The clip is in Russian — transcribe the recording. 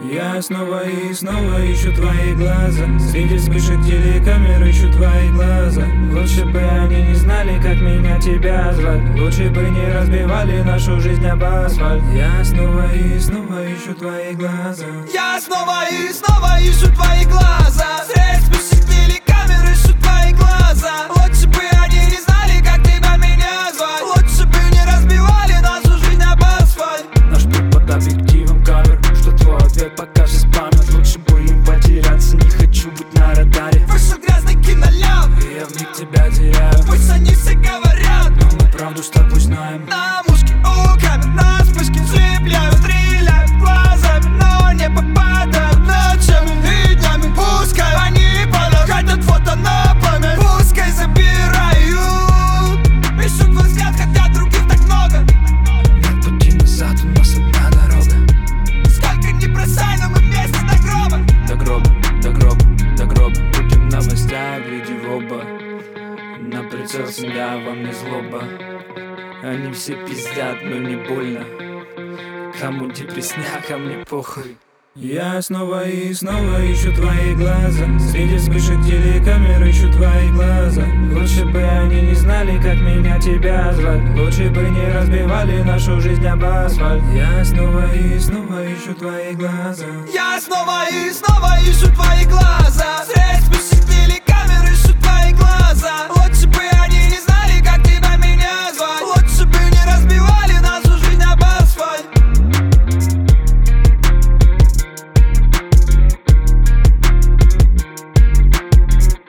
Я снова и снова ищу твои глаза. Среди вспышек телекамер ищу твои глаза. Лучше бы они не знали, как меня тебя звать. Лучше бы не разбивали нашу жизнь об асфальт. Я снова и снова ищу твои глаза. Я снова и снова ищу твои глаза. Среди вспышек телекамер ищу твои глаза. Лучше бы они не знали, как тебя меня звать. Лучше бы не разбивали нашу жизнь об асфальт. Наш путь под объективом камер, что твой ответ покажет спамер. Лучше бы им потеряться, не хочу быть на радаре. Вышел грязный киноляп, и я вмиг тебя теряю. пусть они все говорят, но мы правду с тобой знаем. на мушке у камер, на вспышке цепляют, стреляют глазами, но не попадают ночами и днями. Пускай они палят, хотят фото на память, пускай забирают. Ищут твой взгляд, хотя других так много. Нет пути назад, у нас одна дорога. Сколько не бросай, но мы вместе до гроба. До гроба, до гроба, до гроба. Будем на новостях, гляди в оба. На прицел себя, вам не злоба. Они все пиздят, но не больно. Кому депресняк, а мне похуй. Я снова и снова ищу твои глаза. Среди вспышек телекамер ищу твои глаза. Лучше бы они не знали, как меня тебя звать. Лучше бы не разбивали нашу жизнь об асфальт. Я снова и снова ищу твои глаза. Я снова и снова ищу твои глаза. Средь вспышек